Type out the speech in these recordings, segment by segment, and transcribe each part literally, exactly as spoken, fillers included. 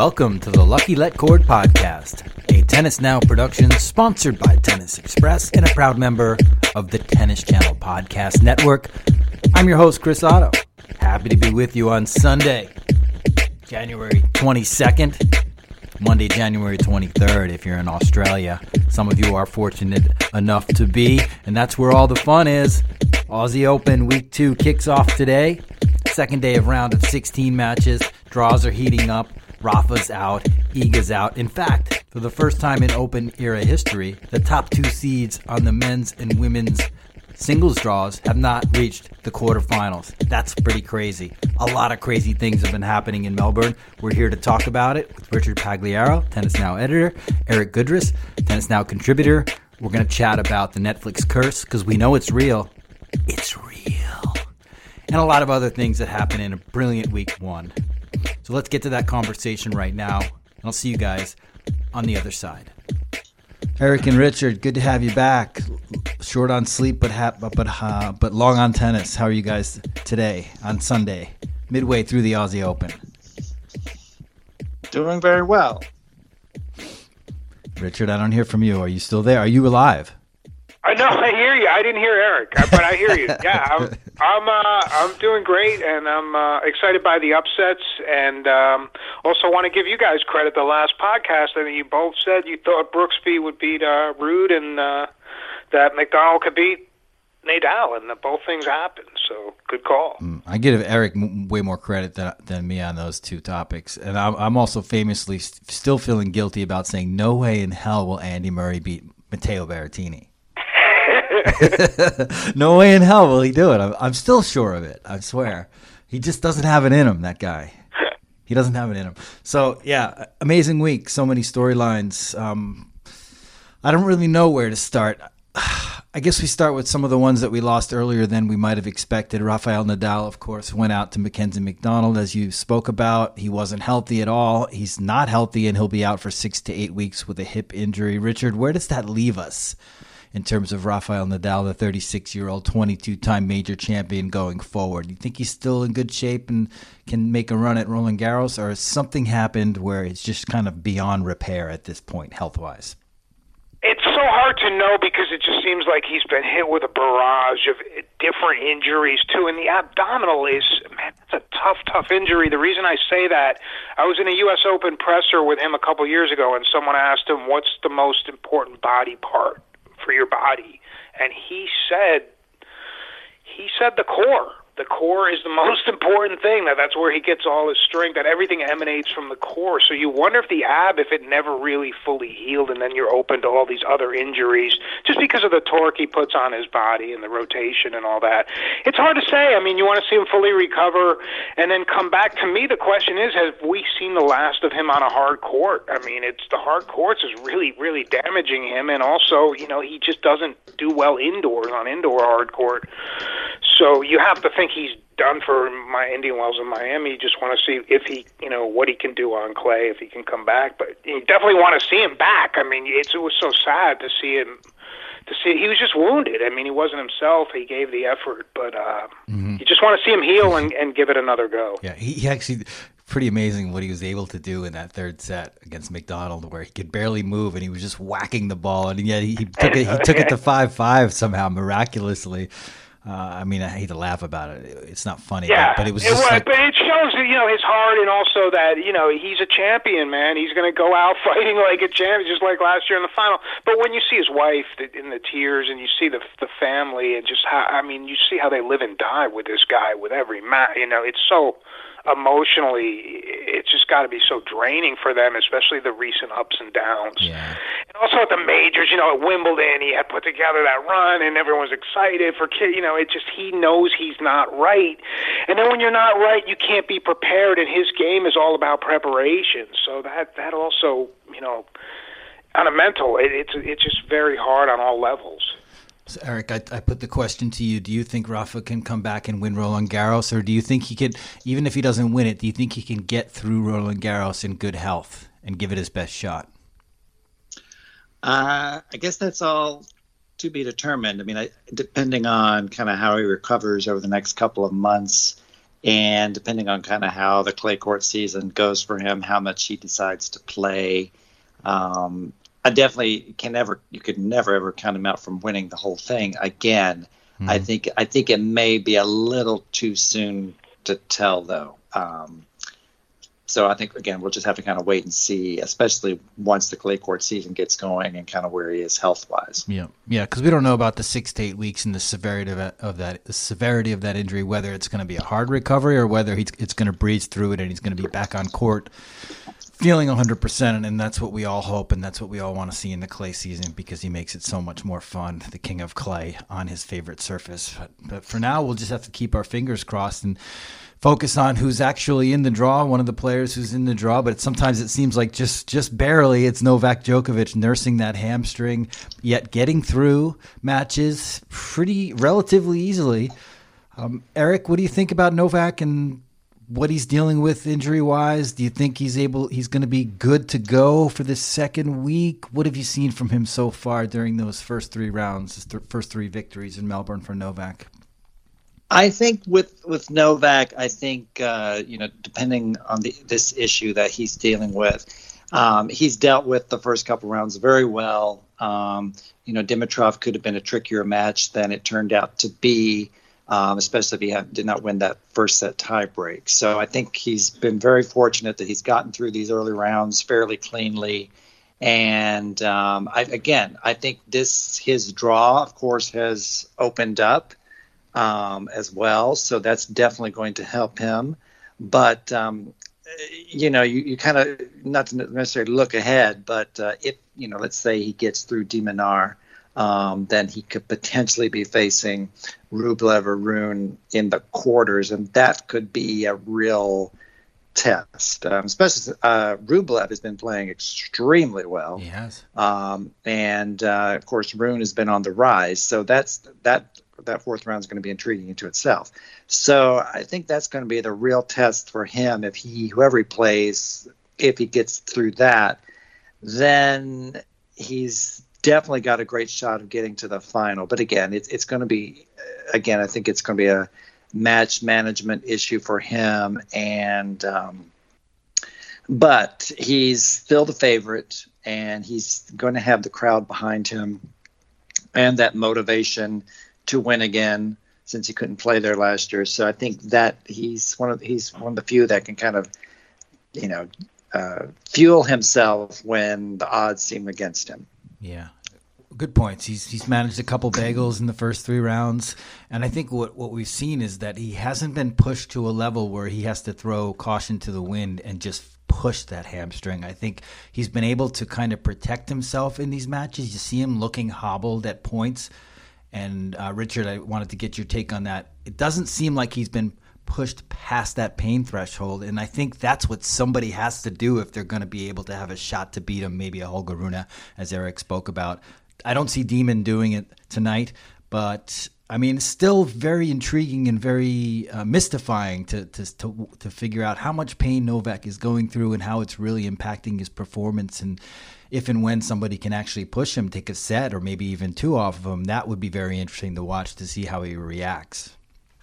Welcome to the Lucky Let Cord podcast, a Tennis Now production sponsored by Tennis Express and a proud member of the Tennis Channel Podcast Network. I'm your host, Chris Otto. Happy to be with you on Sunday, January twenty-second, Monday, January twenty-third, if you're in Australia. Some of you are fortunate enough to be, and that's where all the fun is. Aussie Open Week two kicks off today. Second day of round of sixteen matches. Draws are heating up. Rafa's out. Iga's out. In fact, for the first time in Open era history, the top two seeds on the men's and women's singles draws have not reached the quarterfinals. That's pretty crazy. A lot of crazy things have been happening in Melbourne. We're here to talk about it with Richard Pagliaro, Tennis Now editor, Eric Goodress, Tennis Now contributor. We're going to chat about the Netflix curse because we know it's real. It's real. And a lot of other things that happen in a brilliant week one. So let's get to that conversation right now. And I'll see you guys on the other side. Eric and Richard, good to have you back. Short on sleep, but ha- but but, uh, but long on tennis. How are you guys today on Sunday, midway through the Aussie Open? Doing very well. Richard, I don't hear from you. Are you still there? Are you alive? I know. I hear you. I didn't hear Eric, but I hear you. Yeah, I'm I'm uh, I'm doing great, and I'm uh, excited by the upsets, and um, also want to give you guys credit. The last podcast, I mean, you both said you thought Brooksby would beat uh, Ruud, and uh, that McDonald could beat Nadal, and that both things happened. So good call. I give Eric m- way more credit than than me on those two topics, and I'm, I'm also famously st- still feeling guilty about saying no way in hell will Andy Murray beat Matteo Berrettini. No way in hell will he do it. I'm, I'm still sure of it. I swear. He just doesn't have it in him, that guy. He doesn't have it in him. So, yeah, amazing week. So many storylines. Um, I don't really know where to start. I guess we start with some of the ones that we lost earlier than we might have expected. Rafael Nadal, of course, went out to Mackenzie McDonald, as you spoke about. He wasn't healthy at all. He's not healthy, and he'll be out for six to eight weeks with a hip injury. Richard, where does that leave us in terms of Rafael Nadal, the thirty-six-year-old, twenty-two-time major champion going forward? Do you think he's still in good shape and can make a run at Roland Garros, or has something happened where it's just kind of beyond repair at this point, health-wise? It's so hard to know because it just seems like he's been hit with a barrage of different injuries, too. And the abdominal is, man, that's a tough, tough injury. The reason I say that, I was in a U S Open presser with him a couple years ago, and someone asked him, what's the most important body part for your body? And he said, he said the core. The core is the most important thing. That that's where he gets all his strength. That everything emanates from the core. So you wonder if the ab, if it never really fully healed, and then you're open to all these other injuries, just because of the torque he puts on his body and the rotation and all that. It's hard to say. I mean, you want to see him fully recover and then come back. To me, the question is, have we seen the last of him on a hard court? I mean, it's the hard courts is really, really damaging him, and also, you know, he just doesn't do well indoors on indoor hard court. So you have to think he's done for my Indian Wells in Miami. You just want to see if he, you know, what he can do on clay, if he can come back. But you definitely want to see him back. I mean, it's, it was so sad to see him. To see he was just wounded. I mean, he wasn't himself. He gave the effort, but uh, mm-hmm. you just want to see him heal and, and give it another go. Yeah, he, he actually pretty amazing what he was able to do in that third set against McDonald, where he could barely move and he was just whacking the ball, and yet he, he took it. He took it to five five somehow miraculously. Uh, I mean, I hate to laugh about it. It's not funny, yeah, but, but it was it just was, like... But it shows, you know, his heart, and also that, you know, he's a champion, man. He's going to go out fighting like a champion, just like last year in the final. But when you see his wife in the tears, and you see the the family, and just how, I mean, you see how they live and die with this guy, with every match, you know, it's so... emotionally, it's just got to be so draining for them, especially the recent ups and downs. Yeah. And also at the majors, you know, at Wimbledon, he had put together that run, and everyone was excited for kid. You know, it just, he knows he's not right. And then when you're not right, you can't be prepared, and his game is all about preparation. So that that also, you know, on a mental, it, it's it's just very hard on all levels. So Eric, I, I put the question to you. Do you think Rafa can come back and win Roland Garros, or do you think he could, even if he doesn't win it, do you think he can get through Roland Garros in good health and give it his best shot? Uh, I guess that's all to be determined. I mean, I, depending on kind of how he recovers over the next couple of months And depending on kind of how the clay court season goes for him, how much he decides to play, um, I definitely can never, you could never ever count him out from winning the whole thing again. Mm-hmm. I think, I think it may be a little too soon to tell though. Um, so I think, again, we'll just have to kind of wait and see, especially once the clay court season gets going and kind of where he is health wise. Yeah. Yeah. Cause we don't know about the six to eight weeks and the severity of that, of that, the severity of that injury, whether it's going to be a hard recovery or whether he's, it's going to breeze through it and he's going to be back on court feeling one hundred percent, and that's what we all hope, and that's what we all want to see in the clay season because he makes it so much more fun, the king of clay, on his favorite surface. But, but for now, we'll just have to keep our fingers crossed and focus on who's actually in the draw, one of the players who's in the draw. But sometimes it seems like just, just barely it's Novak Djokovic nursing that hamstring, yet getting through matches pretty relatively easily. Um, Eric, what do you think about Novak and what he's dealing with injury-wise? Do you think he's able? He's going to be good to go for this second week? What have you seen from him so far during those first three rounds, his th- first three victories in Melbourne for Novak? I think with with Novak, I think uh, you know, depending on the, this issue that he's dealing with, um, he's dealt with the first couple rounds very well. Um, you know, Dimitrov could have been a trickier match than it turned out to be. Um, especially if he had, did not win that first set tie break. So I think he's been very fortunate that he's gotten through these early rounds fairly cleanly. And um, I, again, I think this his draw, of course, has opened up um, as well. So that's definitely going to help him. But, um, you know, you, you kind of, not to necessarily look ahead, but uh, if, you know, let's say he gets through de Minaur, Um, then he could potentially be facing Rublev or Rune in the quarters, and that could be a real test. Um, especially uh, Rublev has been playing extremely well. He has, um, and uh, of course Rune has been on the rise. So that's that. That fourth round is going to be intriguing into itself. So I think that's going to be the real test for him if he, whoever he plays, if he gets through that, then he's definitely got a great shot of getting to the final. But again, it's it's going to be, again, I think it's going to be a match management issue for him. And, um, but he's still the favorite, and he's going to have the crowd behind him and that motivation to win again, since he couldn't play there last year. So I think that he's one of he's one of the few that can kind of, you know, uh, fuel himself when the odds seem against him. Yeah, good points. He's he's managed a couple bagels in the first three rounds, and I think what, what we've seen is that he hasn't been pushed to a level where he has to throw caution to the wind and just push that hamstring. I think he's been able to kind of protect himself in these matches. You see him looking hobbled at points, and uh, Richard, I wanted to get your take on that. It doesn't seem like he's been pushed past that pain threshold, and I think that's what somebody has to do if they're going to be able to have a shot to beat him, maybe a Holger Rune, as Eric spoke about. I don't see Demon doing it tonight, but I mean, it's still very intriguing and very uh, mystifying to, to to to figure out how much pain Novak is going through and how it's really impacting his performance. And if and when somebody can actually push him, take a set or maybe even two off of him, that would be very interesting to watch to see how he reacts.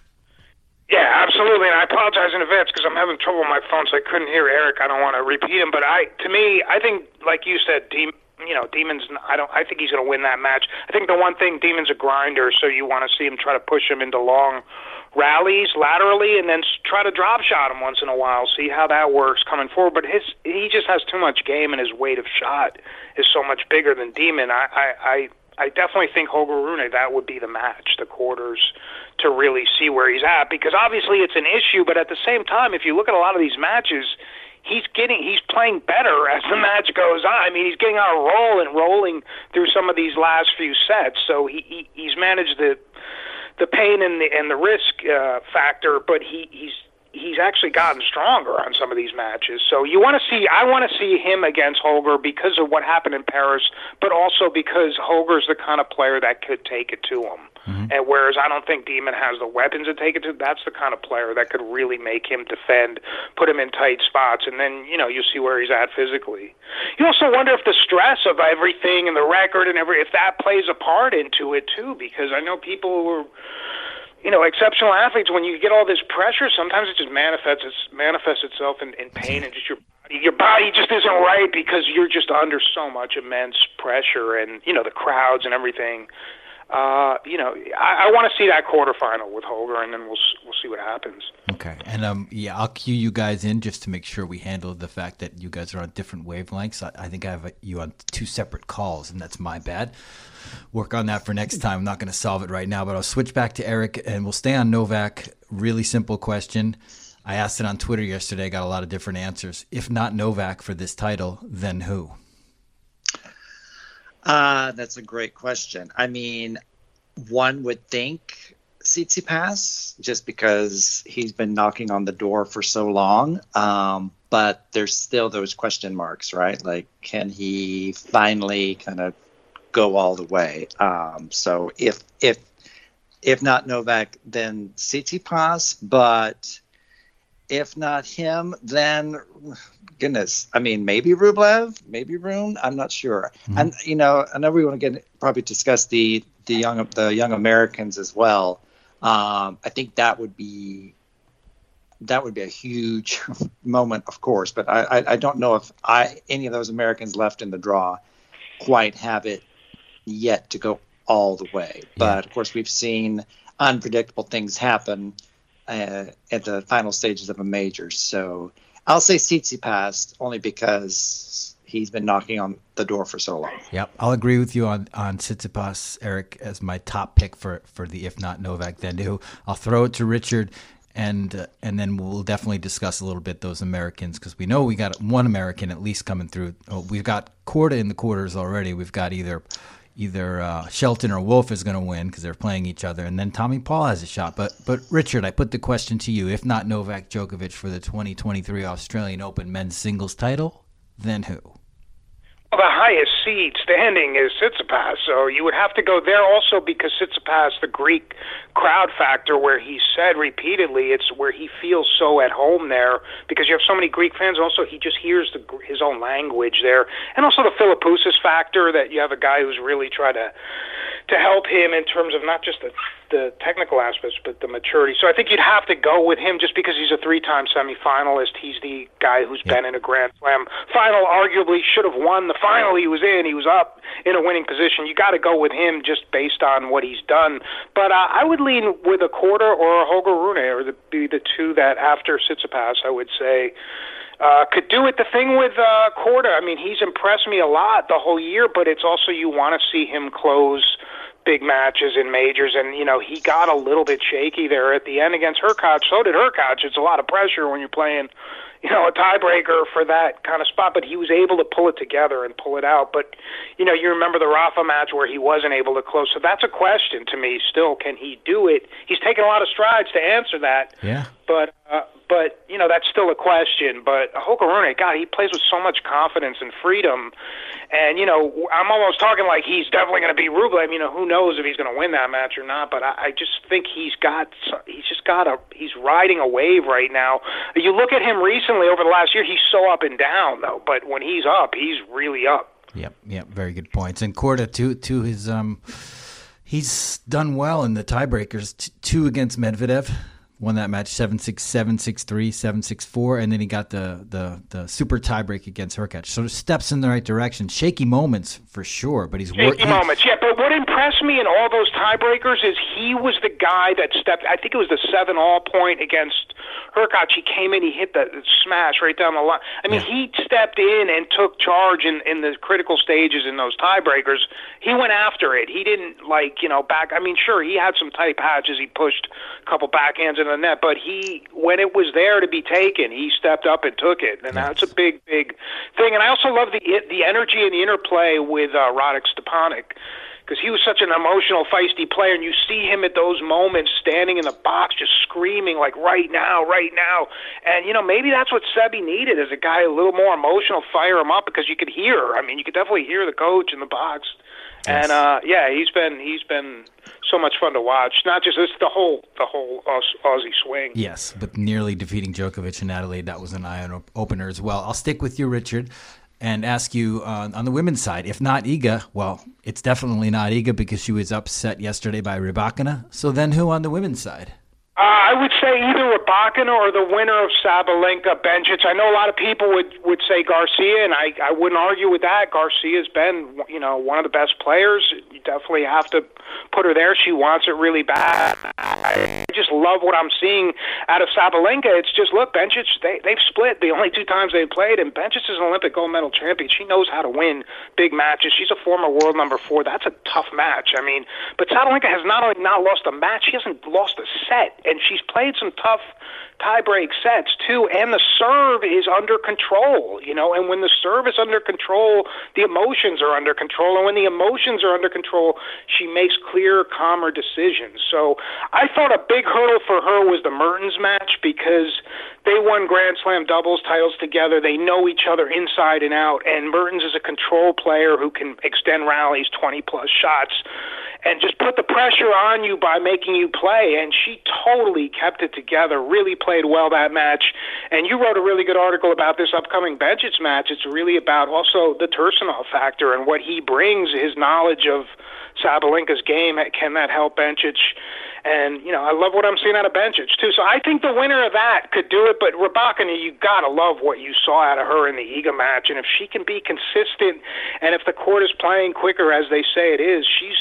Yeah, absolutely, and I apologize in advance because I'm having trouble with my phone, so I couldn't hear Eric. I don't want to repeat him, but I, to me, I think, like you said, Demon, you know, Demon's. I don't. I think he's going to win that match. I think the one thing, Demon's a grinder, so you want to see him try to push him into long rallies laterally, and then try to drop shot him once in a while. See how that works coming forward. But his, he just has too much game, and his weight of shot is so much bigger than Demon. I, I, I, I definitely think Holger Rune, that would be the match, the quarters, to really see where he's at, because obviously it's an issue, but at the same time, if you look at a lot of these matches, he's getting, he's playing better as the match goes on. I mean, he's getting on a roll and rolling through some of these last few sets, so he, he he's managed the the pain and the and the risk uh, factor, but he he's he's actually gotten stronger on some of these matches. So you want to see, I want to see him against Holger because of what happened in Paris, but also because Holger's the kind of player that could take it to him. Mm-hmm. And whereas I don't think Demon has the weapons to take it to, that's the kind of player that could really make him defend, put him in tight spots, and then, you know, you see where he's at physically. You also wonder if the stress of everything and the record and every, if that plays a part into it too, because I know people were you know, exceptional athletes, when you get all this pressure, sometimes it just manifests it manifests itself in, in pain and just your body. Your body just isn't right because you're just under so much immense pressure and, you know, the crowds and everything. Uh, you know, I, I want to see that quarterfinal with Holger, and then we'll we'll see what happens. Okay, and um, yeah, I'll cue you guys in just to make sure we handle the fact that you guys are on different wavelengths. I, I think I have you on two separate calls, and that's my bad. Work on that for next time. I'm not going to solve it right now, but I'll switch back to Eric, and we'll stay on Novak. Really simple question. I asked it on Twitter yesterday. Got a lot of different answers. If not Novak for this title, then who? Uh, that's a great question. I mean, one would think Tsitsipas, just because he's been knocking on the door for so long. Um, but there's still those question marks, right? Like, can he finally kind of go all the way? Um, so if if if not Novak, then Tsitsipas. But if not him, then goodness, I mean, maybe Rublev, maybe Rune. I'm not sure. Mm-hmm. And you know, I know we want to get probably discuss the the young the young Americans as well. Um, I think that would be that would be a huge moment, of course. But I, I, I don't know if I any of those Americans left in the draw quite have it yet to go all the way. But yeah. Of course, we've seen unpredictable things happen uh, at the final stages of a major. So I'll say Tsitsipas only because he's been knocking on the door for so long. Yep, I'll agree with you on, on Tsitsipas, Eric, as my top pick for, for the if not Novak, then who. I'll throw it to Richard, and uh, and then we'll definitely discuss a little bit those Americans, because we know we got one American at least coming through. Oh, we've got Korda in the quarters already. We've got either either uh, Shelton or Wolf is going to win because they're playing each other, and then Tommy Paul has a shot. But but Richard, I put the question to you: if not Novak Djokovic for the twenty twenty-three Australian Open men's singles title, then who? Well, the highest seed standing is Tsitsipas, so you would have to go there also because Tsitsipas, the Greek crowd factor, where he said repeatedly it's where he feels so at home there because you have so many Greek fans. Also, he just hears the, his own language there. And also the Philippoussis factor, that you have a guy who's really tried to to help him in terms of not just the, the technical aspects, but the maturity. So I think you'd have to go with him just because he's a three-time semifinalist. He's the guy who's yep. been in a Grand Slam final, arguably should have won the final he was in. He was up in a winning position. You got to go with him just based on what he's done. But uh, I would lean with a Korda or a Holger Rune, or the, be the two that after Tsitsipas, I would say, Uh, could do it. The thing with uh, Korda, I mean, he's impressed me a lot the whole year, but it's also you want to see him close big matches in majors, and, you know, he got a little bit shaky there at the end against Hurkacz. So did Hurkacz. It's a lot of pressure when you're playing, you know, a tiebreaker for that kind of spot, but he was able to pull it together and pull it out. But, you know, you remember the Rafa match where he wasn't able to close. So that's a question to me still. Can he do it? He's taken a lot of strides to answer that. Yeah. But, uh, but you know, that's still a question. But Holger Rune, God, he plays with so much confidence and freedom. And, you know, I'm almost talking like he's definitely going to beat Rublev. You know, who knows if he's going to win that match or not. But I, I just think he's got, he's just got a, he's riding a wave right now. You look at him recently over the last year, he's so up and down, though. But when he's up, he's really up. Yep, yep, very good points. And Korda, to, to his, um, he's done well in the tiebreakers, T- two against Medvedev. Won that match seven six, seven six three, seven six four, and then he got the, the, the super tiebreak against Hurkacz. So steps in the right direction. Shaky moments for sure, but he's shaky working. moments, yeah. But what impressed me in all those tiebreakers is he was the guy that stepped. I think it was the seven all point against Hurkacz. He came in, he hit the smash right down the line. I mean, yeah. he stepped in and took charge in, in the critical stages in those tiebreakers. He went after it. He didn't like you know back. I mean, sure, he had some tight patches. He pushed a couple backhands in the net, but he, when it was there to be taken, he stepped up and took it, and yes. that's a big, big thing. And I also love the the energy and the interplay with uh, Radek Stepanek, because he was such an emotional, feisty player, and you see him at those moments standing in the box just screaming like, right now, right now. And, you know, maybe that's what Sebi needed, as a guy a little more emotional, fire him up, because you could hear, I mean, you could definitely hear the coach in the box. Yes. And, uh, yeah, he's been he's been so much fun to watch. Not just it's the whole the whole Aus- Aussie swing. Yes, but nearly defeating Djokovic in Adelaide, that was an eye opener as well. I'll stick with you, Richard. and ask you uh, on the women's side, if not Iga, well, it's definitely not Iga because she was upset yesterday by Rybakina. So then who on the women's side? Uh, I would say either Rybakina or the winner of Sabalenka Bencic. I know a lot of people would, would say Garcia, and I, I wouldn't argue with that. Garcia's been, you know, one of the best players. You definitely have to put her there. She wants it really bad. I just love what I'm seeing out of Sabalenka. It's just, look, Bencic, they, they've split the only two times they've played, and Bencic is an Olympic gold medal champion. She knows how to win big matches. She's a former world number four. That's a tough match. I mean, but Sabalenka has not only not lost a match, she hasn't lost a set. And she's played some tough tie-break sets, too, and the serve is under control, you know, and when the serve is under control, the emotions are under control, and when the emotions are under control, she makes clearer, calmer decisions. So I thought a big hurdle for her was the Mertens match because they won Grand Slam doubles titles together. They know each other inside and out, and Mertens is a control player who can extend rallies, twenty-plus shots, and just put the pressure on you by making you play. And she totally kept it together, really played well that match. And you wrote a really good article about this upcoming Bencic match. It's really about also the Tursunov factor and what he brings, his knowledge of Sabalenka's game. Can that help Bencic? And, you know, I love what I'm seeing out of Bencic, too. So I think the winner of that could do it. But Rybakina, you got to love what you saw out of her in the Iga match. And if she can be consistent and if the court is playing quicker, as they say it is, she's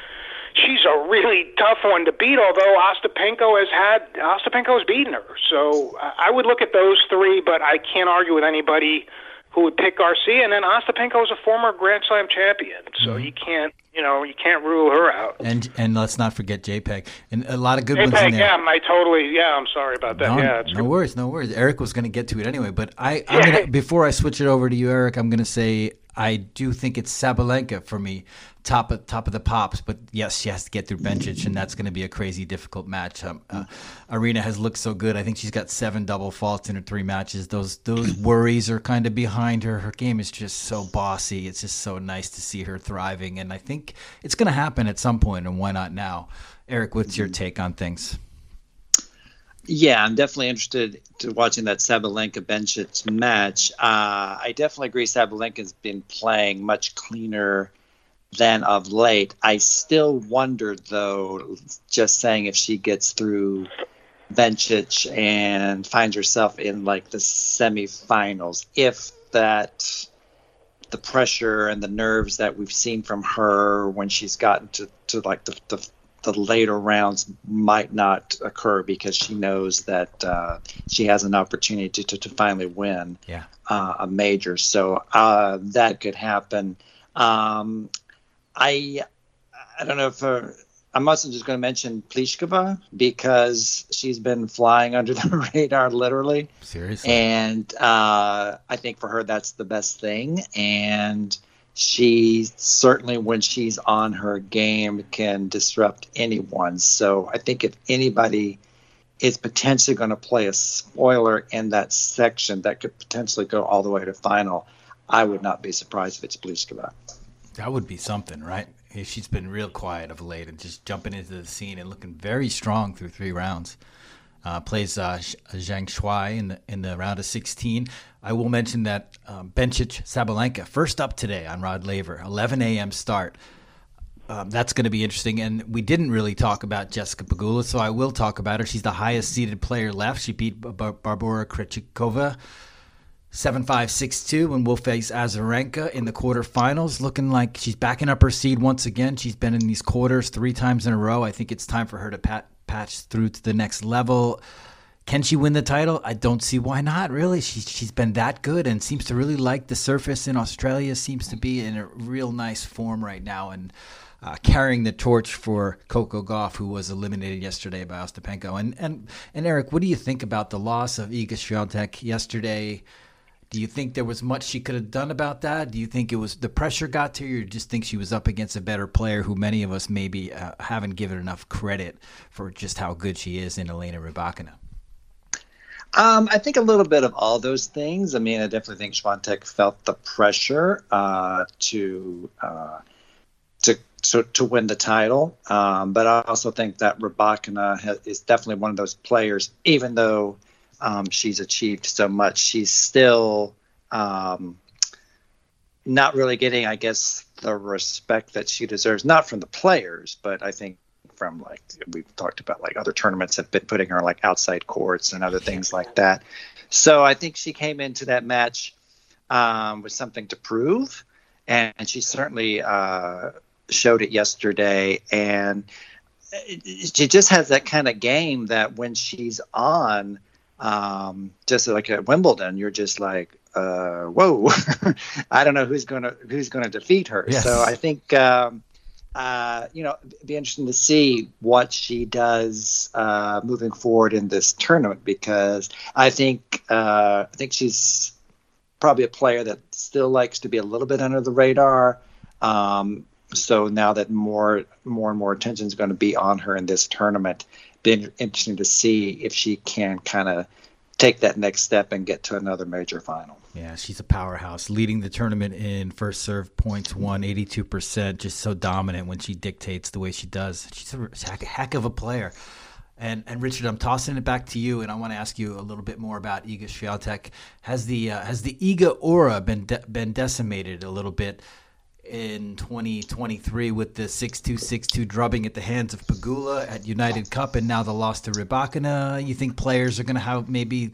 she's a really tough one to beat, although Ostapenko has had Ostapenko has beaten her. So I would look at those three, but I can't argue with anybody who would pick Garcia. And then Ostapenko is a former Grand Slam champion, so mm-hmm. you can't, you know, you can't rule her out. And and let's not forget JPEG. And a lot of good JPEG, ones in there. Yeah, I totally. Yeah, I'm sorry about that. No, yeah, it's no good. worries, no worries. Eric was going to get to it anyway, but I I'm Yeah. gonna, before I switch it over to you, Eric, I'm going to say I do think it's Sabalenka for me, top of top of the pops. But yes, she has to get through Bencic, and that's going to be a crazy difficult match. Um, uh, Arena has looked so good. I think she's got seven double faults in her three matches. Those those worries are kind of behind her. Her game is just so bossy. It's just so nice to see her thriving, and I think it's going to happen at some point, and why not now? Eric, what's your take on things? Yeah, I'm definitely interested to watching that Sabalenka Bencic match. Uh, I definitely agree Sabalenka's been playing much cleaner than of late. I still wonder, though, just saying if she gets through Bencic and finds herself in like the semifinals, if that the pressure and the nerves that we've seen from her when she's gotten to, to like the, the the later rounds might not occur because she knows that uh, she has an opportunity to, to finally win yeah. uh, a major. So uh, that could happen. Um, I I don't know if uh, I'm also just going to mention Pliskova because she's been flying under the radar literally. Seriously. And uh, I think for her that's the best thing. And she certainly, when she's on her game, can disrupt anyone. So I think if anybody is potentially going to play a spoiler in that section that could potentially go all the way to final, I would not be surprised if it's Pliskova. That would be something, right? She's been real quiet of late and just jumping into the scene and looking very strong through three rounds. Uh, plays uh, Zhang Shuai in the in the round of sixteen. I will mention that um, Bencic Sabalenka first up today on Rod Laver, eleven a.m. start. Um, that's going to be interesting. And we didn't really talk about Jessica Pegula, so I will talk about her. She's the highest seeded player left. She beat Bar- Barbora Krejcikova seven five, six two, and will face Azarenka in the quarterfinals. Looking like she's backing up her seed once again. She's been in these quarters three times in a row. I think it's time for her to pat. patch through to the next level. Can she win the title? I don't see why not, really. She's, she's been that good and seems to really like the surface in Australia, seems to be in a real nice form right now and uh, carrying the torch for Coco Gauff, who was eliminated yesterday by Ostapenko. And, and, and Eric, what do you think about the loss of Iga Swiatek yesterday? Do you think there was much she could have done about that? Do you think it was the pressure got to her, or you just think she was up against a better player who many of us maybe uh, haven't given enough credit for just how good she is in Elena Rybakina? Um, I think a little bit of all those things. I mean, I definitely think Swiatek felt the pressure uh, to, uh, to to to win the title, um, but I also think that Rybakina has, is definitely one of those players, even though Um, she's achieved so much, she's still um, not really getting, I guess, the respect that she deserves, not from the players, but I think from, like, we've talked about, like, other tournaments have been putting her like outside courts and other things like that. So I think she came into that match um, with something to prove, and she certainly uh, showed it yesterday. And she just has that kind of game that when she's on, um, just like at Wimbledon, you're just like, uh, whoa, I don't know who's gonna who's gonna defeat her. Yes. So I think um, uh, you know, it'd be interesting to see what she does uh, moving forward in this tournament, because I think uh, I think she's probably a player that still likes to be a little bit under the radar. Um, so now that more more and more attention is going to be on her in this tournament, been interesting to see if she can kind of take that next step and get to another major final. Yeah, she's a powerhouse, leading the tournament in first serve points won, eighty-two percent, just so dominant when she dictates the way she does. She's a heck, heck of a player. And and Richard, I'm tossing it back to you, and I want to ask you a little bit more about Iga Swiatek. Has the uh, has the Iga aura been de- been decimated a little bit in twenty twenty-three with the six two, six two drubbing at the hands of Pegula at United Cup, and now the loss to Rybakina? You think players are going to have maybe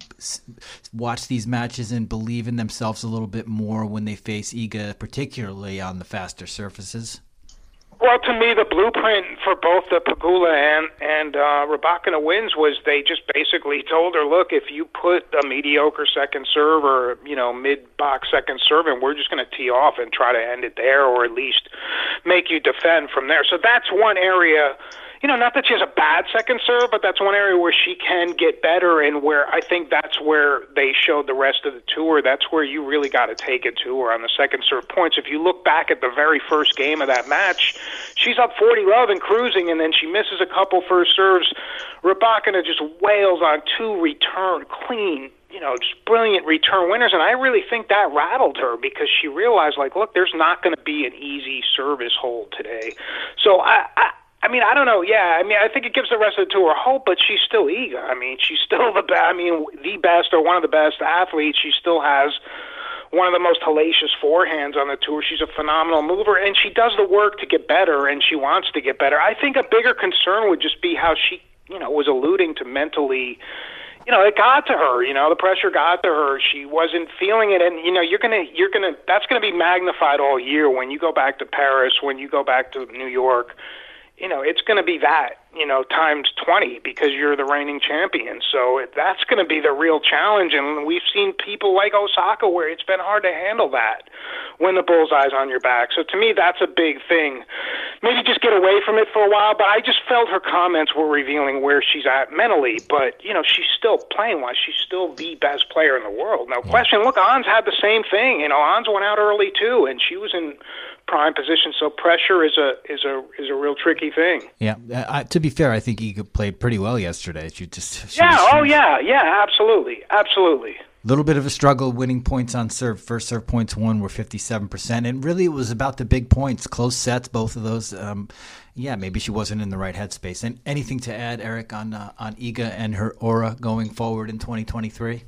watch these matches and believe in themselves a little bit more when they face Iga, particularly on the faster surfaces? Well, to me, the blueprint for both the Pegula and and uh, Rybakina wins was they just basically told her, look, if you put a mediocre second serve or, you know, mid-box second serve, and we're just going to tee off and try to end it there, or at least make you defend from there. So that's one area. You know, not that she has a bad second serve, but that's one area where she can get better, and where I think that's where they showed the rest of the tour. That's where you really got to take it to her on the second serve points. If you look back at the very first game of that match, she's up forty love and cruising, and then she misses a couple first serves. Rybakina just wails on two return, clean, you know, just brilliant return winners, and I really think that rattled her, because she realized, like, look, there's not going to be an easy service hold today. So I... I I mean, I don't know. Yeah, I mean, I think it gives the rest of the tour hope, but she's still Iga. I mean, she's still the best. I mean, the best or one of the best athletes. She still has one of the most hellacious forehands on the tour. She's a phenomenal mover, and she does the work to get better, and she wants to get better. I think a bigger concern would just be how she, you know, was alluding to mentally. You know, it got to her. You know, the pressure got to her. She wasn't feeling it, and you know, you're gonna, you're gonna. That's gonna be magnified all year when you go back to Paris, when you go back to New York. You know, it's going to be that, you know, times twenty, because you're the reigning champion. So that's going to be the real challenge. And we've seen people like Osaka where it's been hard to handle that when the bullseye's on your back. So to me, that's a big thing. Maybe just get away from it for a while. But I just felt her comments were revealing where she's at mentally. But, you know, she's still playing-wise. She's still the best player in the world. No question. Look, Ons had the same thing. You know, Ons went out early too, and she was in prime position. So pressure is a is a is a real tricky thing. Yeah. Uh, to be fair, I think Iga played pretty well yesterday. She just she yeah. was, Oh yeah. Yeah. Absolutely. Absolutely. A little bit of a struggle winning points on serve. First serve points won were fifty-seven percent, and really it was about the big points, close sets, both of those. Um, yeah, maybe she wasn't in the right headspace. And anything to add, Eric, on uh, on Iga and her aura going forward in twenty twenty-three?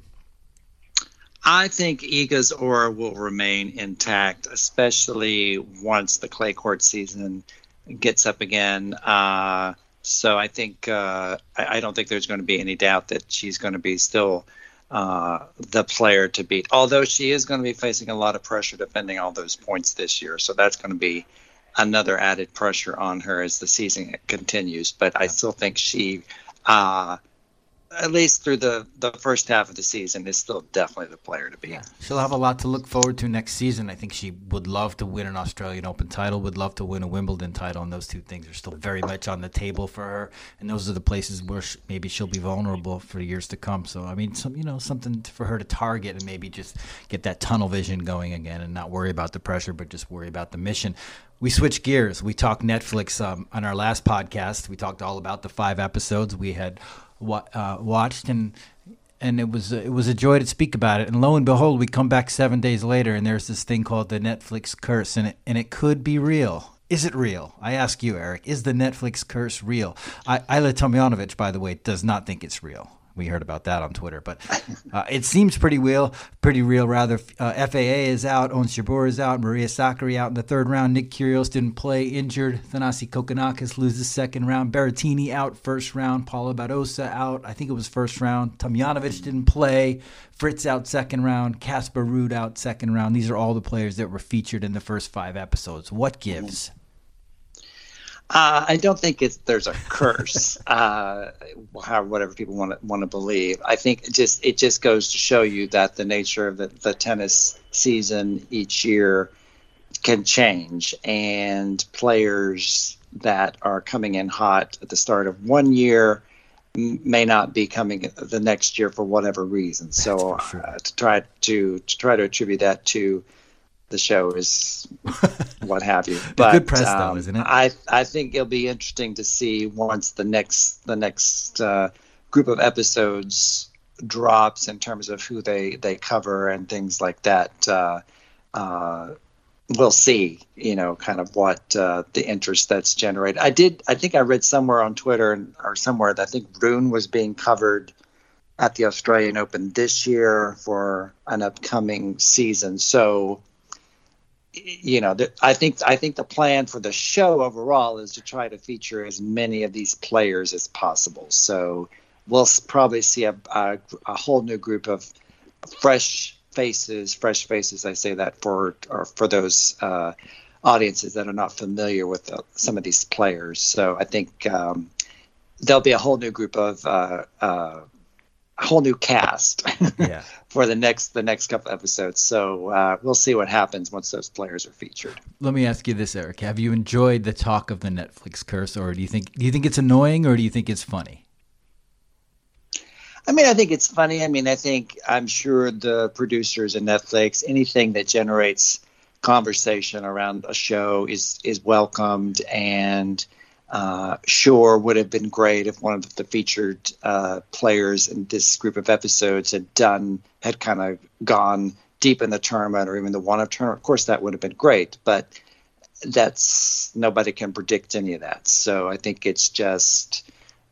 I think Iga's aura will remain intact, especially once the clay court season gets up again. Uh, so I think uh, I, I don't think there's going to be any doubt that she's going to be still uh, the player to beat. Although she is going to be facing a lot of pressure defending all those points this year, so that's going to be another added pressure on her as the season continues. But I still think she. Uh, at least through the, the first half of the season, is still definitely the player to beat. Yeah. She'll have a lot to look forward to next season. I think she would love to win an Australian Open title, would love to win a Wimbledon title, and those two things are still very much on the table for her. And those are the places where she, maybe she'll be vulnerable for years to come. So, I mean, some you know something for her to target and maybe just get that tunnel vision going again and not worry about the pressure, but just worry about the mission. We switch gears. We talked Netflix um, on our last podcast. We talked all about the five episodes we had Uh, watched, and and it was it was a joy to speak about it. And lo and behold, we come back seven days later, and there's this thing called the Netflix curse, and it and it could be real. Is it real? I ask you, Eric. Is the Netflix curse real? I, Ajla Tomljanovic, by the way, does not think it's real. We heard about that on Twitter, but uh, it seems pretty real. Pretty real, rather. Uh, F A A is out. Ons Jabeur is out. Maria Sakkari out in the third round. Nick Kyrgios didn't play, injured. Thanasi Kokkinakis loses second round. Berrettini out first round. Paula Badosa out. I think it was first round. Tomljanovic didn't play. Fritz out second round. Casper Ruud out second round. These are all the players that were featured in the first five episodes. What gives? Uh, I don't think it's there's a curse, uh, how, whatever people want to want to believe. I think it just it just goes to show you that the nature of the, the tennis season each year can change, and players that are coming in hot at the start of one year m- may not be coming the next year for whatever reason. So sure. uh, to try to to try to attribute that to the show is what have you. But good press, um, though, isn't it? I I think it'll be interesting to see once the next the next uh, group of episodes drops in terms of who they, they cover and things like that. Uh, uh, we'll see, you know, kind of what uh, the interest that's generated. I did. I think I read somewhere on Twitter or somewhere that I think Rune was being covered at the Australian Open this year for an upcoming season. So, you know, I think I think the plan for the show overall is to try to feature as many of these players as possible. So we'll probably see a, a, a whole new group of fresh faces, fresh faces. I say that for or for those uh, audiences that are not familiar with the, some of these players. So I think um, there'll be a whole new group of uh, uh, a whole new cast yeah. for the next the next couple episodes. So uh, we'll see what happens once those players are featured. Let me ask you this, Eric: have you enjoyed the talk of the Netflix curse, or do you think do you think it's annoying, or do you think it's funny? I mean, I think it's funny. I mean, I think I'm sure the producers at Netflix, anything that generates conversation around a show is is welcomed, and uh, sure would have been great if one of the featured uh, players in this group of episodes had done had kind of gone deep in the tournament or even the one-up tournament. Of course, that would have been great, but that's nobody can predict any of that. So I think it's just,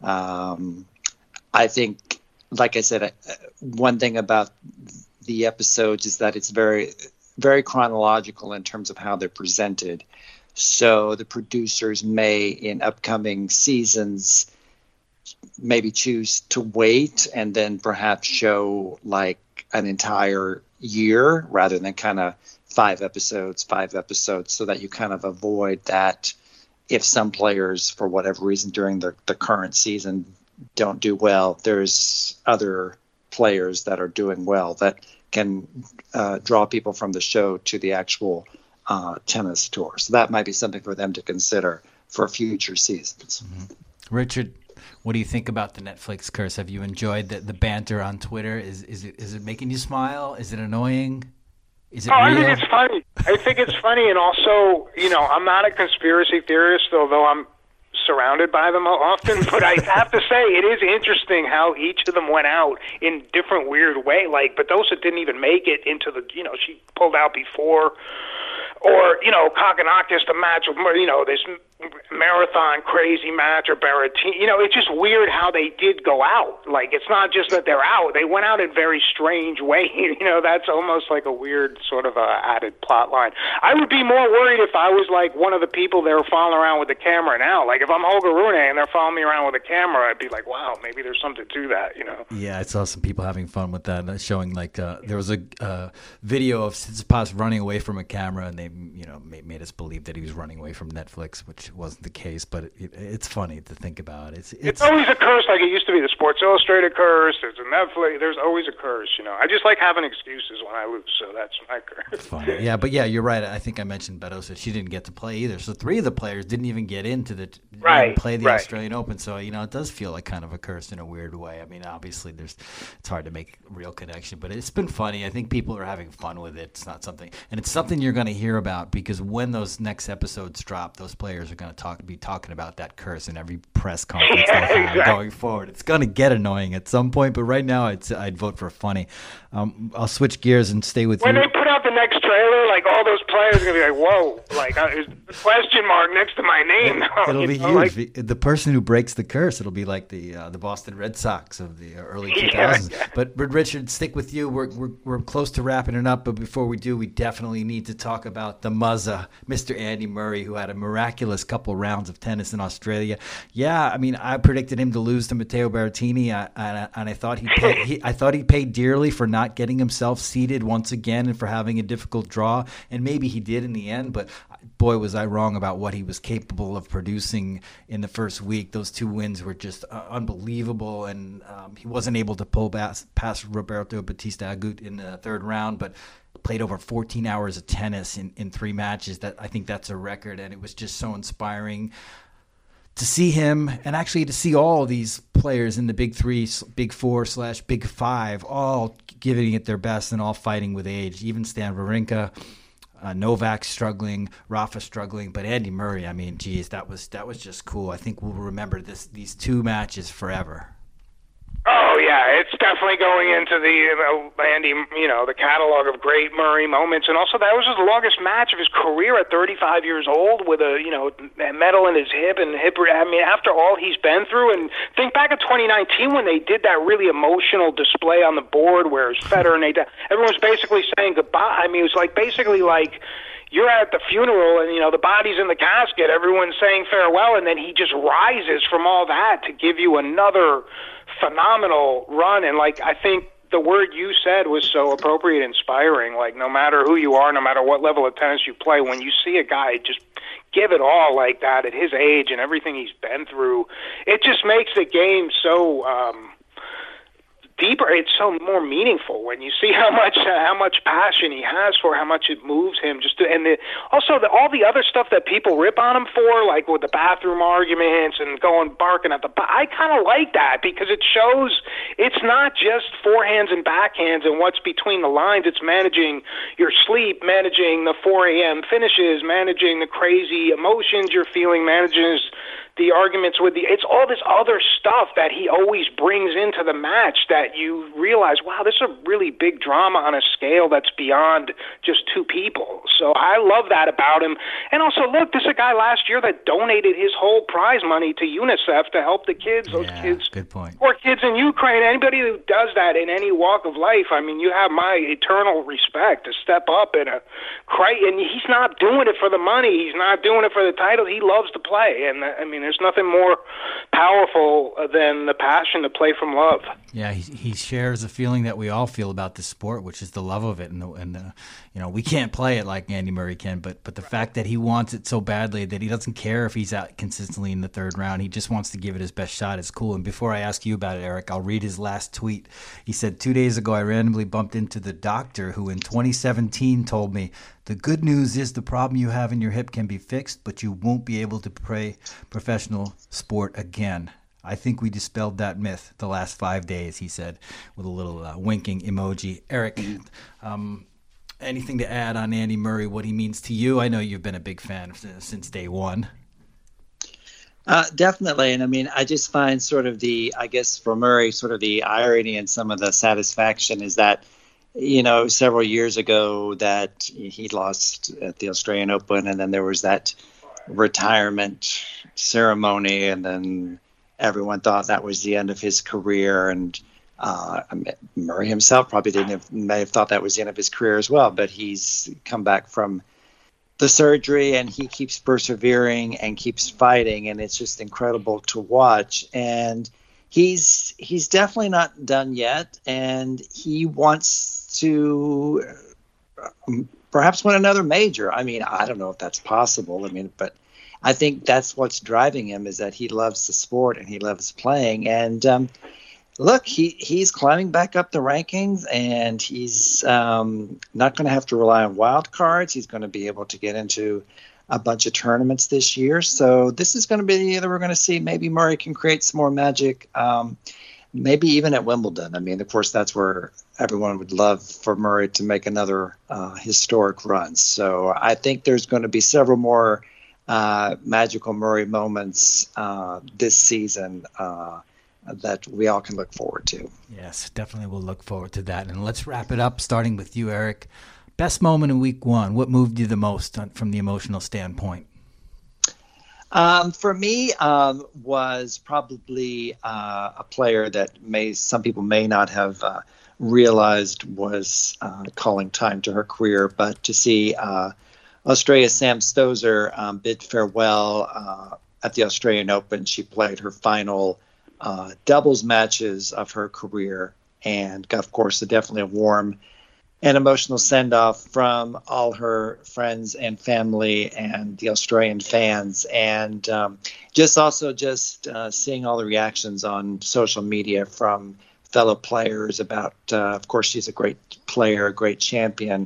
um, I think, like I said, uh, one thing about the episodes is that it's very, very chronological in terms of how they're presented. So the producers may, in upcoming seasons, maybe choose to wait and then perhaps show like an entire year rather than kind of five episodes, five episodes, so that you kind of avoid that if some players, for whatever reason, during the, the current season don't do well, there's other players that are doing well that can uh, draw people from the show to the actual uh, tennis tour. So that might be something for them to consider for future seasons. Mm-hmm. Richard, what do you think about the Netflix curse? Have you enjoyed the, the banter on Twitter? Is is it is it making you smile? Is it annoying? Is it oh, real? I think it's funny. I think it's funny, and also, you know, I'm not a conspiracy theorist, although I'm surrounded by them often, but I have to say it is interesting how each of them went out in different weird way. Like Badosa didn't even make it into the, you know, she pulled out before, or, you know, Kokkinakis, the match, you know, this marathon crazy match, or Berrettini, you know, it's just weird how they did go out. Like, it's not just that they're out. They went out in very strange ways. You know, that's almost like a weird sort of uh, added plot line. I would be more worried if I was like one of the people that are following around with the camera now. Like, if I'm Holger Rune and they're following me around with a camera, I'd be like, wow, maybe there's something to that, you know? Yeah, I saw some people having fun with that, showing like uh, there was a uh, video of Tsitsipas running away from a camera, and they, you know, made, made us believe that he was running away from Netflix, which wasn't the case. But it, it, it's funny to think about. It's, it's it's always a curse, like it used to be the Sports Illustrated curse. There's a Netflix. There's always a curse, you know. I just like having excuses when I lose, so that's my curse. Funny. Yeah, but yeah, you're right. I think I mentioned Badosa. She didn't get to play either. So three of the players didn't even get into the right, play the right. Australian Open. So, you know, it does feel like kind of a curse in a weird way. I mean, obviously, there's it's hard to make a real connection, but it's been funny. I think people are having fun with it. It's not something, and it's something you're going to hear about, because when those next episodes drop, those players are going to talk be talking about that curse in every press conference Yeah, they have exactly. going forward. It's going to get annoying at some point, but right now I'd I'd vote for funny. Um, I'll switch gears and stay with When you. they put out the next trailer, like all those players are gonna be like, "Whoa!" Like uh, is the question mark next to my name. It'll You be know, huge. like- The person who breaks the curse, it'll be like the uh, the Boston Red Sox of the early two Yeah, thousands. yeah. But, but Richard, stick with you. We're, we're we're close to wrapping it up. But before we do, we definitely need to talk about the Muzza, Mister Andy Murray, who had a miraculous couple rounds of tennis in Australia. Yeah, I mean, I predicted him to lose to Matteo Berrettini, I, I, and I thought he, paid, he I thought he paid dearly for not getting himself seeded once again and for having a difficult draw. And maybe he did in the end, but boy, was I wrong about what he was capable of producing in the first week. Those two wins were just uh, unbelievable, and um, he wasn't able to pull past, past Roberto Bautista Agut in the third round, but played over fourteen hours of tennis in, in three matches. That I think that's a record, and it was just so inspiring to see him, and actually to see all of these players in the big three, big four slash big five, all giving it their best and all fighting with age. Even Stan Wawrinka, uh, Novak struggling, Rafa struggling, but Andy Murray, I mean, geez, that was that was just cool. I think we'll remember this these two matches forever. Oh yeah, it's definitely going into the uh, Andy, you know, the catalog of great Murray moments, and also that was his longest match of his career at thirty-five years old, with a you know a medal in his hip and hip. I mean, after all he's been through, and think back at twenty nineteen when they did that really emotional display on the board where it was Federer and Nadal. Everyone was basically saying goodbye. I mean, it was like basically like. You're at the funeral and, you know, the body's in the casket. Everyone's saying farewell, and then he just rises from all that to give you another phenomenal run. And, like, I think the word you said was so appropriate, inspiring. Like, no matter who you are, no matter what level of tennis you play, when you see a guy just give it all like that at his age and everything he's been through, it just makes the game so um, deeper. It's so more meaningful when you see how much uh, how much passion he has for, how much it moves him. Just to, and the, also the, all the other stuff that people rip on him for, like with the bathroom arguments and going barking at the. I kind of like that because it shows it's not just forehands and backhands and what's between the lines. It's managing your sleep, managing the four a.m. finishes, managing the crazy emotions you're feeling, managing the arguments with the, it's all this other stuff that he always brings into the match that you realize, wow, this is a really big drama on a scale that's beyond just two people. So I love that about him. And also, look, this is a guy last year that donated his whole prize money to UNICEF to help the kids, those Yeah, kids, good point. poor kids in Ukraine. Anybody who does that in any walk of life, I mean, you have my eternal respect to step up in a cry. And he's not doing it for the money. He's not doing it for the title. He loves to play. And I mean, there's nothing more powerful than the passion to play from love. Yeah, he, he shares a feeling that we all feel about this sport, which is the love of it, and the, and the, you know, we can't play it like Andy Murray can, but but the fact that he wants it so badly that he doesn't care if he's out consistently in the third round, he just wants to give it his best shot is cool. And before I ask you about it, Eric, I'll read his last tweet. He said, two days ago, I randomly bumped into the doctor who in twenty seventeen told me, the good news is the problem you have in your hip can be fixed, but you won't be able to play professional sport again. I think we dispelled that myth the last five days, he said, with a little uh, winking emoji. Eric, um, anything to add on Andy Murray, what he means to you? I know you've been a big fan since day one. Uh, definitely. And I mean, I just find sort of the, I guess for Murray, sort of the irony and some of the satisfaction is that, you know, several years ago that he lost at the Australian Open, and then there was that retirement ceremony, and then everyone thought that was the end of his career. And uh, Murray himself probably didn't have, may have thought that was the end of his career as well, but he's come back from the surgery and he keeps persevering and keeps fighting, and it's just incredible to watch. And he's he's definitely not done yet, and he wants to perhaps win another major. I mean, I don't know if that's possible. I mean, but I think that's what's driving him, is that he loves the sport and he loves playing. And um, look, he, he's climbing back up the rankings, and he's um, not going to have to rely on wild cards. He's going to be able to get into a bunch of tournaments this year. So this is going to be the year that we're going to see maybe Murray can create some more magic, um, maybe even at Wimbledon. I mean, of course, that's where everyone would love for Murray to make another uh, historic run. So I think there's going to be several more uh, magical Murray moments uh, this season uh, that we all can look forward to. Yes, definitely we'll look forward to that. And let's wrap it up, starting with you, Eric. Best moment in week one. What moved you the most on, from the emotional standpoint? Um, for me, um, was probably uh, a player that may some people may not have uh, realized was uh, calling time to her career, but to see uh, Australia's Sam Stosur um, bid farewell uh, at the Australian Open. She played her final uh, doubles matches of her career, and got, of course, definitely a warm and emotional send-off from all her friends and family and the Australian fans. And um, just also just uh, seeing all the reactions on social media from fellow players about, uh, of course, she's a great player, a great champion,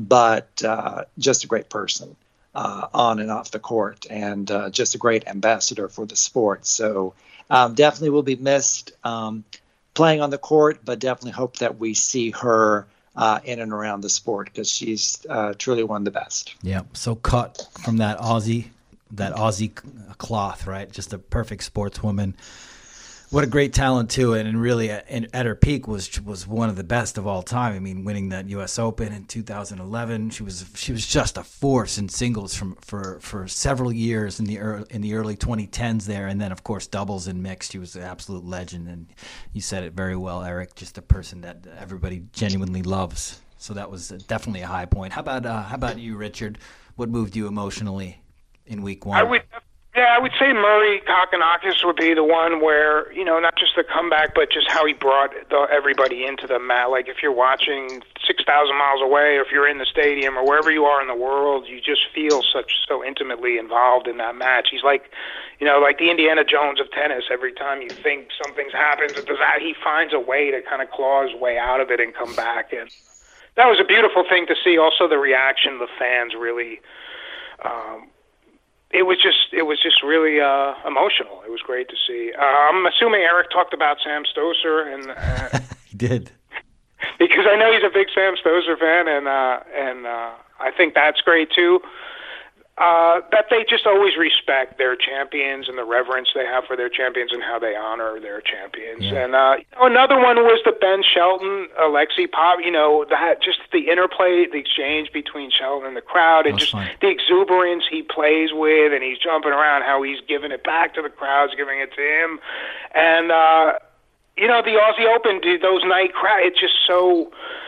but uh, just a great person uh, on and off the court, and uh, just a great ambassador for the sport. So um, definitely will be missed um, playing on the court, but definitely hope that we see her Uh, in and around the sport, because she's uh, truly one of the best. Yeah, so cut from that Aussie, that Aussie cloth, right? Just a perfect sportswoman. What a great talent too, and, and really at, at her peak was was one of the best of all time. I mean, winning that U S Open in two thousand eleven, she was she was just a force in singles from for, for several years in the early, in the early twenty tens there, and then of course doubles and mixed. She was an absolute legend, and you said it very well, Eric. Just a person that everybody genuinely loves. So that was definitely a high point. How about uh, how about you, Richard? What moved you emotionally in week one? I would. Yeah, I would say Murray Kokkinakis would be the one where, you know, not just the comeback, but just how he brought the, everybody into the mat. Like, if you're watching six thousand miles away, or if you're in the stadium, or wherever you are in the world, you just feel such so intimately involved in that match. He's like, you know, like the Indiana Jones of tennis. Every time you think something's happened, he finds a way to kind of claw his way out of it and come back. And that was a beautiful thing to see. Also, the reaction of the fans really... Um, It was just, it was just really uh, emotional. It was great to see. Uh, I'm assuming Eric talked about Sam Stosur, and uh, he did, because I know he's a big Sam Stosur fan, and uh, and uh, I think that's great too. Uh, that they just always respect their champions and the reverence they have for their champions and how they honor their champions. Yeah. And uh, you know, another one was the Ben Shelton, Alexei Pop. You know, that just the interplay, the exchange between Shelton and the crowd, and just fun. the exuberance he plays with, and he's jumping around, how he's giving it back to the crowds, giving it to him, and uh, you know, the Aussie Open, dude, those night crowd, it's just so.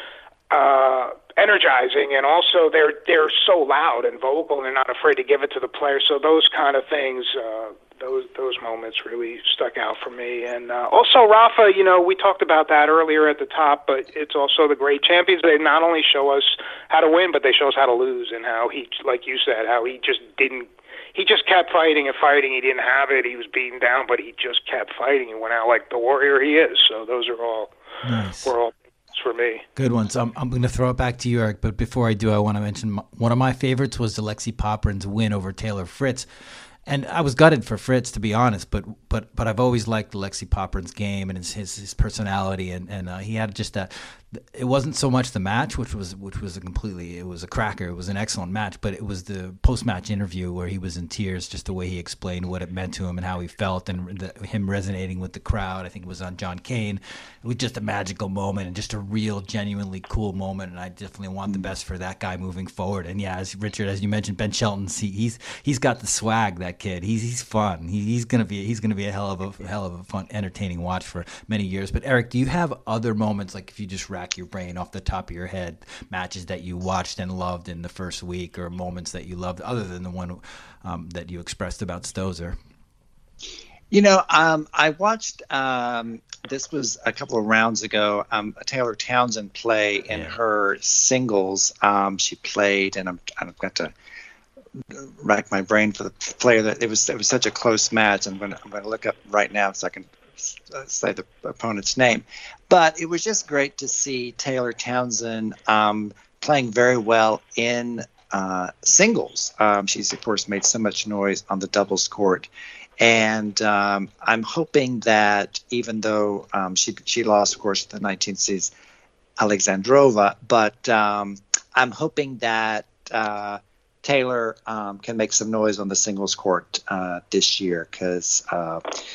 Uh, energizing, and also they're they're so loud and vocal, and they're not afraid to give it to the players. So those kind of things, uh, those those moments really stuck out for me. And uh, also Rafa, you know, we talked about that earlier at the top, but it's also the great champions. They not only show us how to win, but they show us how to lose, and how he, like you said, how he just didn't. He just kept fighting and fighting. He didn't have it. He was beaten down, but he just kept fighting and went out like the warrior he is. So those are all nice. Were all for me. Good ones. I'm, I'm going to throw it back to you, Eric, but before I do, I want to mention my, one of my favorites was Alexei Popyrin's win over Taylor Fritz. And I was gutted for Fritz, to be honest, but but but I've always liked Alexei Popyrin's game and his his, his personality, and and uh, he had just a. It wasn't so much the match, which was which was a completely it was a cracker. It was an excellent match, but it was the post match interview where he was in tears, just the way he explained what it meant to him and how he felt, and the, him resonating with the crowd. I think it was on John Cain. It was just a magical moment and just a real, genuinely cool moment, and I definitely want the best for that guy moving forward. And yeah, as Richard, as you mentioned, Ben Shelton, he, he's he's got the swag. That kid, he's he's fun. He, he's gonna be he's gonna be a hell of a hell of a fun, entertaining watch for many years. But Eric, do you have other moments, like if you just rack your brain off the top of your head, matches that you watched and loved in the first week, or moments that you loved other than the one um, that you expressed about Stosur? You know, um, I watched, um, this was a couple of rounds ago, um, Taylor Townsend play in yeah. her singles. Um, she played, and I'm, I've got to rack my brain for the player that it was. It was such a close match. I'm going to I'm going to look up right now so I can say the opponent's name. But it was just great to see Taylor Townsend um, playing very well in uh, singles. Um, she's, of course, made so much noise on the doubles court. And um, I'm hoping that even though um, she she lost, of course, the nineteenth seed Alexandrova, but um, I'm hoping that uh, Taylor um, can make some noise on the singles court uh, this year, because uh,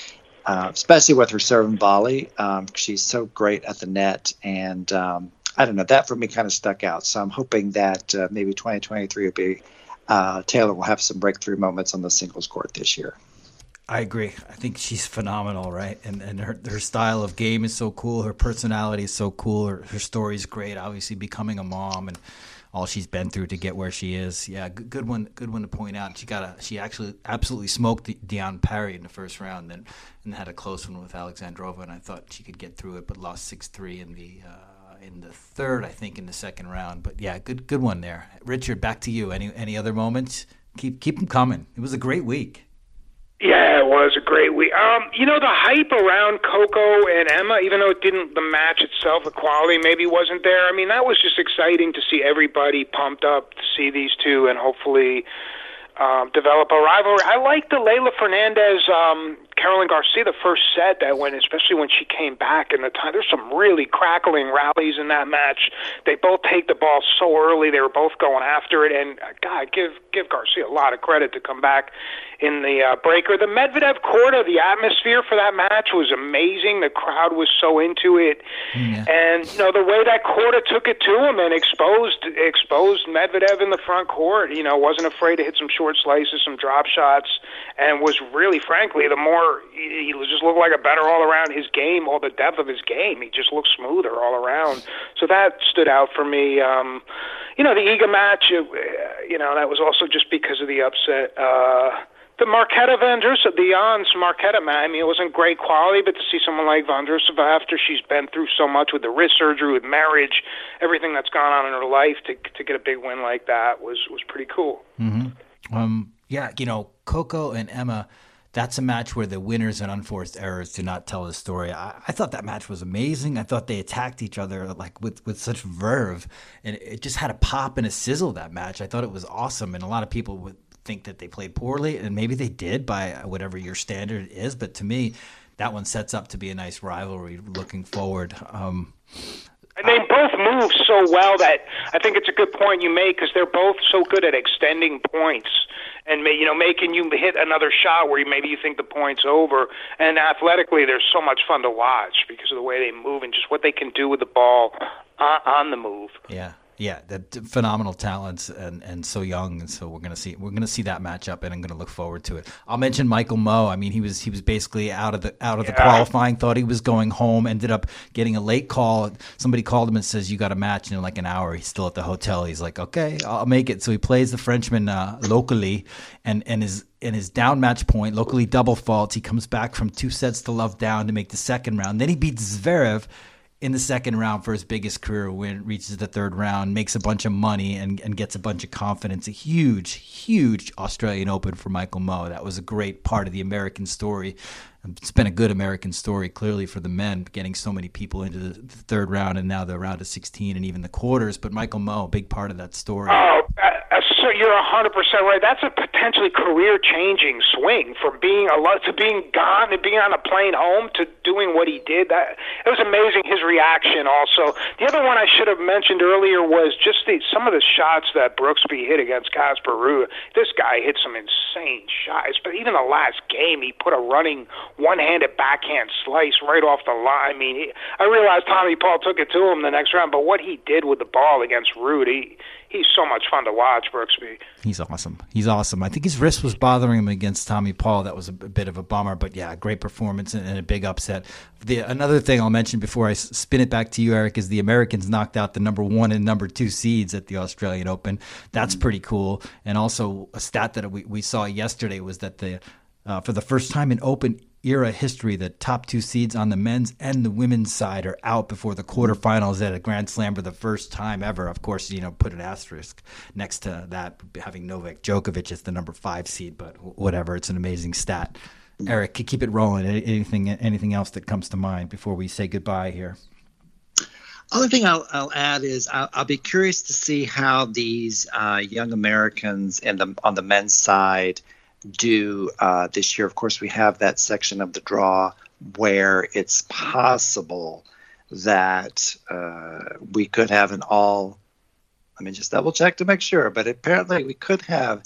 uh, especially with her serve and volley, um, she's so great at the net. And um, I don't know, that for me kind of stuck out. So I'm hoping that uh, maybe twenty twenty-three will be uh, Taylor will have some breakthrough moments on the singles court this year. I agree. I think she's phenomenal, right? And and her her style of game is so cool. Her personality is so cool. Her, her story is great. Obviously, becoming a mom and all she's been through to get where she is. Yeah, good, good one. Good one to point out. She got a. She actually absolutely smoked De- Deon Parry in the first round, and and had a close one with Alexandrova. And I thought she could get through it, but lost six three in the uh, in the third, I think, in the second round. But yeah, good good one there. Richard, back to you. Any any other moments? Keep keep them coming. It was a great week. Yeah, it was a great week. Um, you know, the hype around Coco and Emma, even though it didn't, the match itself, the quality maybe wasn't there. I mean, that was just exciting to see everybody pumped up to see these two and hopefully um, develop a rivalry. I like the Leylah Fernandez, um, Caroline Garcia, the first set that went, especially when she came back in the time. There's some really crackling rallies in that match. They both take the ball so early. They were both going after it. And, uh, God, give give Garcia a lot of credit to come back in the uh, breaker. The Medvedev Korda, the atmosphere for that match was amazing. The crowd was so into it. Yeah. And, you know, the way that Korda took it to him and exposed exposed Medvedev in the front court, you know, wasn't afraid to hit some short slices, some drop shots, and was really, frankly, the more he just looked like a better all-around his game, all the depth of his game. He just looked smoother all around. So that stood out for me. Um, you know, the Iga match, uh, you know, that was also just because of the upset. Uh, the Marketa Vandrusa, the Jans Marketa match, I mean, it wasn't great quality, but to see someone like Vandrusa after she's been through so much with the wrist surgery, with marriage, everything that's gone on in her life, to to get a big win like that was, was pretty cool. Mm-hmm. Um, yeah, you know, Coco and Emma, that's a match where the winners and unforced errors do not tell the story. I, I thought that match was amazing. I thought they attacked each other like with, with such verve, and it just had a pop and a sizzle, that match. I thought it was awesome, and a lot of people would think that they played poorly, and maybe they did by whatever your standard is, but to me, that one sets up to be a nice rivalry looking forward. Um, And they both move so well that I think it's a good point you make, because they're both so good at extending points and, you know, making you hit another shot where maybe you think the point's over. And athletically, they're so much fun to watch because of the way they move and just what they can do with the ball on, on the move. Yeah. Yeah, the phenomenal talents and, and so young, and so we're gonna see we're gonna see that matchup, and I'm gonna look forward to it. I'll mention Michael Mmoh. I mean, he was he was basically out of the out of yeah. the qualifying. Thought he was going home. Ended up getting a late call. Somebody called him and says, "You got a match in like an hour." He's still at the hotel. He's like, "Okay, I'll make it." So he plays the Frenchman uh, locally, and and his in his down match point, locally double faults. He comes back from two sets to love down to make the second round. Then he beats Zverev in the second round for his biggest career win, reaches the third round, makes a bunch of money, and, and gets a bunch of confidence. A huge, huge Australian Open for Michael Mmoh. That was a great part of the American story. It's been a good American story, clearly, for the men, getting so many people into the third round and now the round of sixteen and even the quarters. But Michael Mmoh, a big part of that story. Oh, uh, so you're one hundred percent right. That's a potentially career-changing swing from being a lot to being gone and being on a plane home to doing what he did. That it was amazing, his reaction also. The other one I should have mentioned earlier was just the, some of the shots that Brooksby hit against Casper Ruud. This guy hit some insane shots. But even the last game, he put a running one-handed backhand slice right off the line. I mean, he, I realized Tommy Paul took it to him the next round, but what he did with the ball against Ruud, he, he's so much fun to watch, Brooksby. He's awesome. He's awesome. I think his wrist was bothering him against Tommy Paul. That was a, a bit of a bummer, but yeah, great performance and, and a big upset. The another thing I'll mention before I spin it back to you, Eric, is the Americans knocked out the number one and number two seeds at the Australian Open. That's mm-hmm. pretty cool. And also a stat that we, we saw yesterday was that the uh, for the first time in Open era history, the top two seeds on the men's and the women's side are out before the quarterfinals at a Grand Slam for the first time ever. Of course, you know, put an asterisk next to that, having Novak Djokovic as the number five seed, but whatever, it's an amazing stat. Eric, keep it rolling. Anything, anything else that comes to mind before we say goodbye here? Other thing I'll, I'll add is I'll, I'll be curious to see how these uh, young Americans in the on the men's side do uh, this year. Of course, we have that section of the draw where it's possible that uh, we could have an all Let me just double check to make sure. But apparently we could have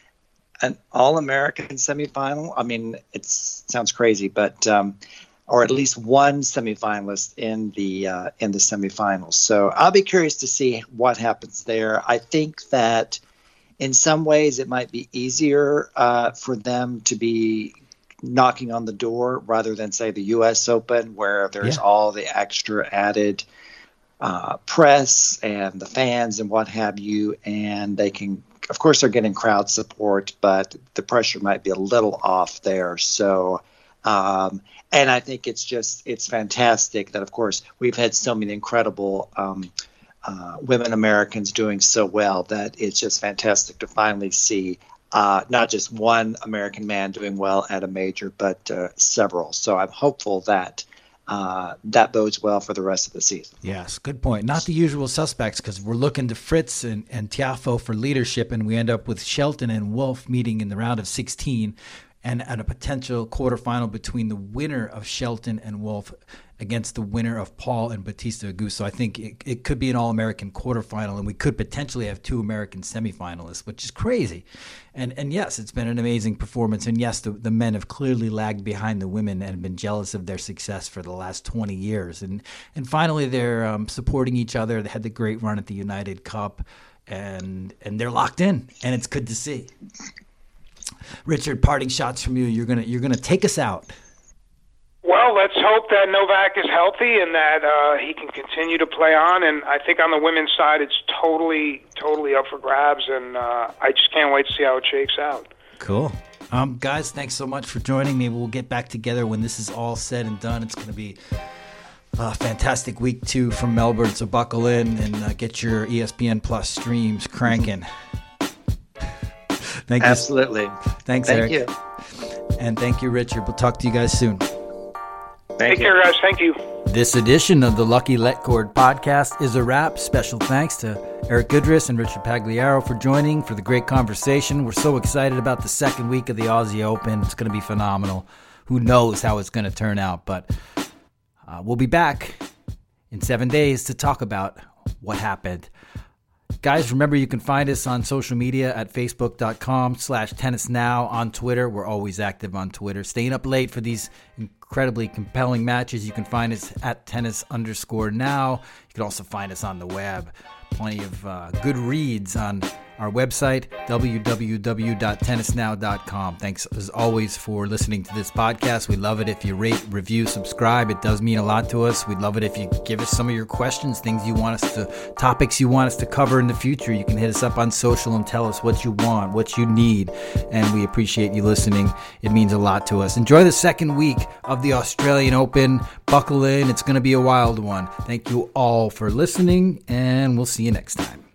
an All-American semifinal. I mean, it sounds crazy, but um, or at least one semifinalist in the uh, in the semifinals. So I'll be curious to see what happens there. I think that in some ways it might be easier uh, for them to be knocking on the door rather than, say, the U S Open, where there's yeah. all the extra added uh, press and the fans and what have you, and they can, of course, they're getting crowd support, but the pressure might be a little off there. So, um, and I think it's just, it's fantastic that, of course, we've had so many incredible um, uh, women Americans doing so well that it's just fantastic to finally see uh, not just one American man doing well at a major, but uh, several. So I'm hopeful that Uh, that bodes well for the rest of the season. Yes, good point. Not the usual suspects, because we're looking to Fritz and, and Tiafoe for leadership, and we end up with Shelton and Wolf meeting in the round of sixteen, and at a potential quarterfinal between the winner of Shelton and Wolf against the winner of Paul and Bautista Agut. So I think it, it could be an All-American quarterfinal, and we could potentially have two American semifinalists, which is crazy. And and yes, it's been an amazing performance. And yes, the, the men have clearly lagged behind the women and been jealous of their success for the last twenty years. And and finally, they're um, supporting each other. They had the great run at the United Cup, and and they're locked in, and it's good to see. Richard, parting shots from you. You're gonna you're gonna take us out. Well, let's hope that Novak is healthy and that uh, he can continue to play on. And I think on the women's side, it's totally, totally up for grabs. And uh, I just can't wait to see how it shakes out. Cool. Um, guys, thanks so much for joining me. We'll get back together when this is all said and done. It's going to be a fantastic week two from Melbourne. So buckle in and uh, get your E S P N Plus streams cranking. Thank you. Absolutely. Thanks, Thank Eric. you. And thank you, Richard. We'll talk to you guys soon. Thank Take you. care, guys. Thank you. This edition of the Lucky Let Cord podcast is a wrap. Special thanks to Eric Goodrich and Richard Pagliaro for joining for the great conversation. We're so excited about the second week of the Aussie Open. It's going to be phenomenal. Who knows how it's going to turn out, but uh, we'll be back in seven days to talk about what happened. Guys, remember you can find us on social media at facebook.com slash tennis now, on Twitter. We're always active on Twitter. Staying up late for these incredibly compelling matches, you can find us at tennis underscore now. You can also find us on the web. Plenty of uh, good reads on our website, w w w dot tennis now dot com. Thanks, as always, for listening to this podcast. We love it if you rate, review, subscribe. It does mean a lot to us. We'd love it if you give us some of your questions, things you want us to, topics you want us to cover in the future. You can hit us up on social and tell us what you want, what you need, and we appreciate you listening. It means a lot to us. Enjoy the second week of the Australian Open. Buckle in. It's going to be a wild one. Thank you all for listening, and we'll see you next time.